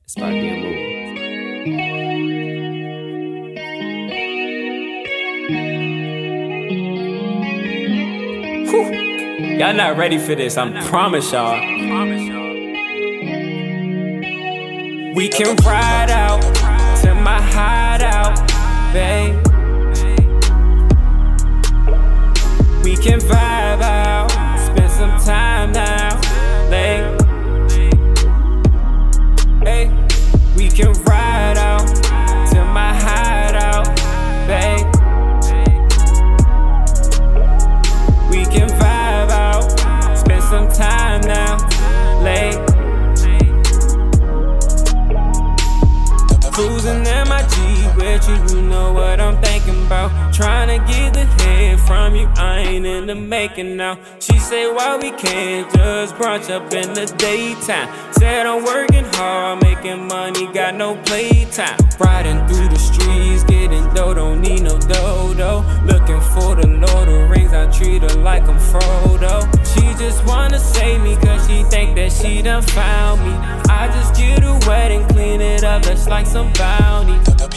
It's about to be a movie. Whew. Y'all not ready for this, I promise y'all. We can ride out to my hideout, babe. We can vibe out, spend some time now, babe. Hey, we can ride out to my hideout, babe. We can vibe out, spend some time now, late. Cruising in my Jeep with you know what I'm thinking about. Tryna get the head from you, I ain't in the making now. She say why we can't just brunch up in the daytime. Said I'm working hard, making money, got no playtime. Riding through the streets, getting dough, don't need no dodo. Looking for the Lord of Rings, I treat her like I'm Frodo. She just wanna save me cause she think that she done found me. I just get her wet and clean it up, that's like some bounty.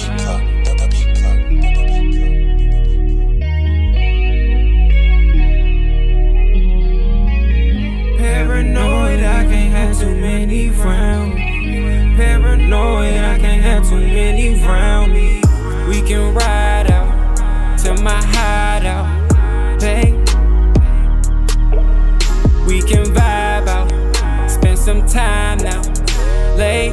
Paranoid, I can't have too many round me. Paranoid, I can't have too many round me. We can ride out to my hideout, babe. We can vibe out, spend some time now, late.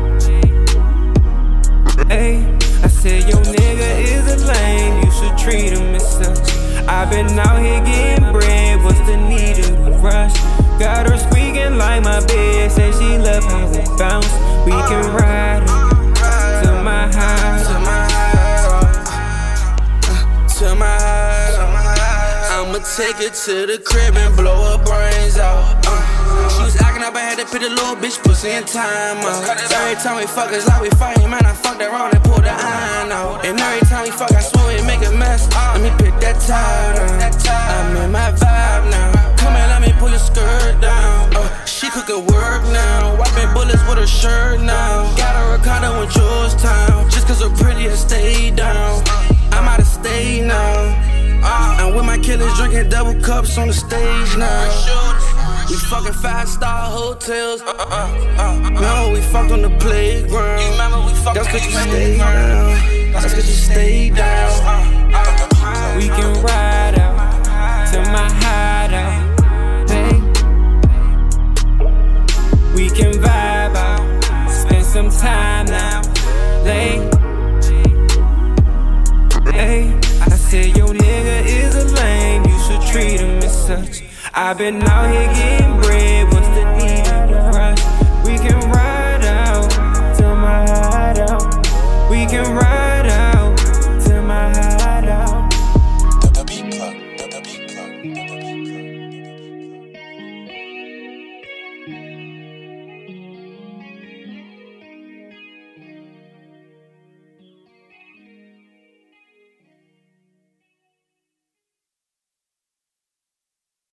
Hey, I said your nigga is a lame, you should treat him as such. I've been out here getting bread, what's the need of the rush? Got her squeaking like my bed, say she love how we bounce. We can ride her to my house, to my house, to my house. I'ma take her to the crib and blow her brains out. She was acting up, I had to put the little bitch pussy in time out. Every time we fuck, it's like we fighting, man. I fucked around and pulled the iron out. And every time we fuck, I swear we make a mess. Let me pick that towel down. I'm in my vibe now. Come here, let me pull your skirt down. She cookin' work now. Wiping bullets with her shirt now. Got her a condo in Georgetown. Just cause her pretty, I stay down. I'm out of state now. I'm with my killers drinking double cups on the stage now. We fucking 5-star hotels. No, we fucked on the playground. That's cause you stay down. That's cause you stay down. We can ride out to my hideout, babe. We can vibe out, spend some time now, late. Hey, I said your nigga is a lame, you should treat him as such. I've been out here getting bread, what's the need of the rush? We can ride out to my hideout. We can ride